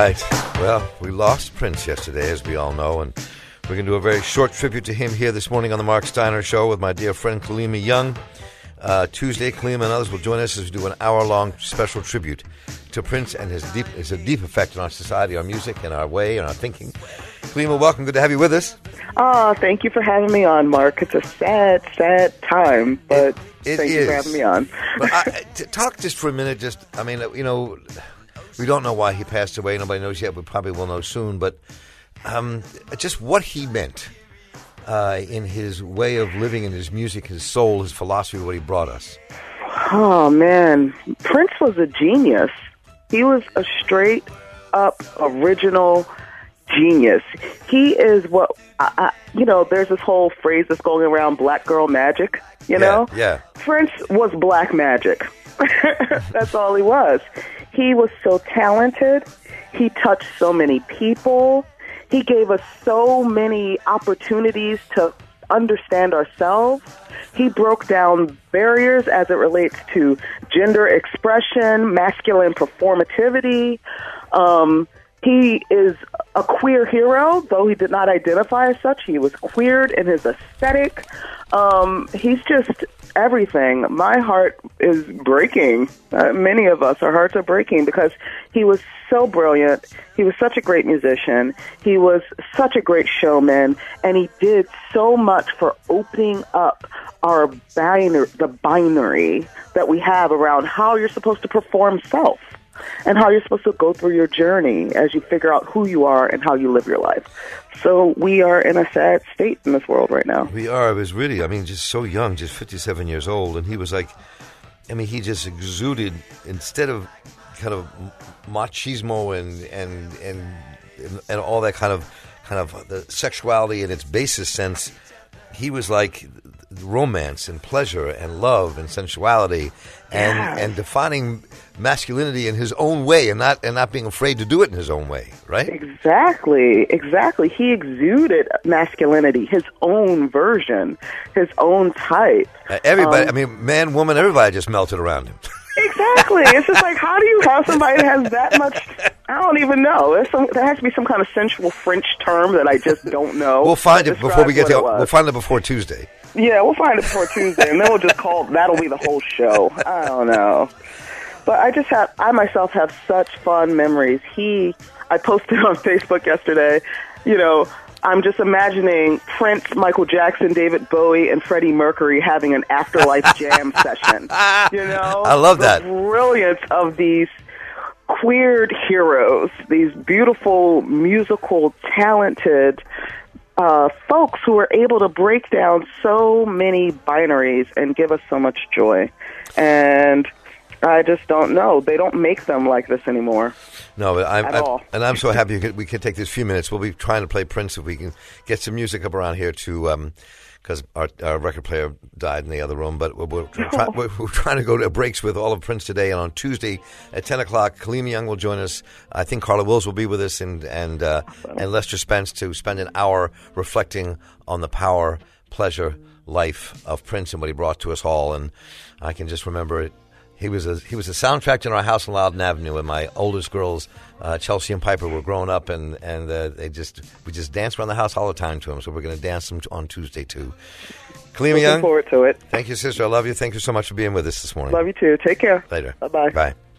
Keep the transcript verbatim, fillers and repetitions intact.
right. Well, we lost Prince yesterday, as we all know, and we're going to do a very short tribute to him here this morning on the Mark Steiner Show with my dear friend Kalima Young. Uh, Tuesday, Kalima and others will join us as we do an hour-long special tribute to Prince and his deep, his deep effect on our society, our music, and our way, and our thinking. Kalima, welcome. Good to have you with us. Oh, thank you for having me on, Mark. It's a sad, sad time, but it, it thank is. you for having me on. But I, t- talk just for a minute. Just, I mean, you know, we don't know why he passed away. Nobody knows yet. We probably will know soon. But um, just what he meant uh, in his way of living, in his music, his soul, his philosophy, what he brought us. Oh, man. Prince was a genius. He was a straight-up original genius. He is what, I, I, you know, there's this whole phrase that's going around, black girl magic, you know? Yeah, yeah. Prince was black magic. That's all he was. He was so talented. He touched so many people. He gave us so many opportunities to understand ourselves. He broke down barriers as it relates to gender expression, masculine performativity. Um, he is a queer hero, though he did not identify as such. He was queered in his aesthetic. Um, he's just everything. My heart is breaking. Uh, many of us, our hearts are breaking because he was so brilliant. He was such a great musician. He was such a great showman, and he did so much for opening up our binary, the binary that we have around how you're supposed to perform self and how you're supposed to go through your journey as you figure out who you are and how you live your life. So we are in a sad state in this world right now. We are. It was really, I mean, just so young, just fifty-seven years old. And he was like, I mean, he just exuded, instead of kind of machismo and and and, and all that kind of kind of the sexuality in its basest sense, he was like romance and pleasure and love and sensuality and Yes. and defining masculinity in his own way and not and not being afraid to do it in his own way, right? Exactly, exactly. He exuded masculinity, his own version, his own type. Uh, everybody, Um, I mean, man, woman, everybody just melted around him. Exactly. It's just like, how do you have somebody that has that much? I don't even know. There's some, there has to be some kind of sensual French term that I just don't know. We'll find that it before we get describes to. what it We'll was. find it before Tuesday. Yeah, we'll find it before Tuesday, and then we'll just call, that'll be the whole show. I don't know. But I just have, I myself have such fond memories. He, I posted on Facebook yesterday, you know, I'm just imagining Prince, Michael Jackson, David Bowie, and Freddie Mercury having an afterlife jam session. You know? I love the that. brilliance of these queered heroes, these beautiful, musical, talented uh, folks who are able to break down so many binaries and give us so much joy. And I just don't know. They don't make them like this anymore. No, but I'm, At I'm all. and I'm so happy we could, we could take these few minutes. We'll be trying to play Prince if we can get some music up around here to, because our, our record player died in the other room. But we're, we're, try, we're, we're trying to go to breaks with all of Prince today. And on Tuesday at ten o'clock, Kalima Young will join us. I think Carla Wills will be with us, and and uh, and Lester Spence to spend an hour reflecting on the power, pleasure, life of Prince and what he brought to us all. And I can just remember it. He was a he was a soundtrack in our house on Loudon Avenue, and my oldest girls, uh, Chelsea and Piper, were growing up, and and uh, they just we just danced around the house all the time to him. So we're going to dance them on Tuesday too. Kalima Looking Young, forward to it. thank you, sister. I love you. Thank you so much for being with us this morning. Love you too. Take care. Later. Bye-bye. Bye.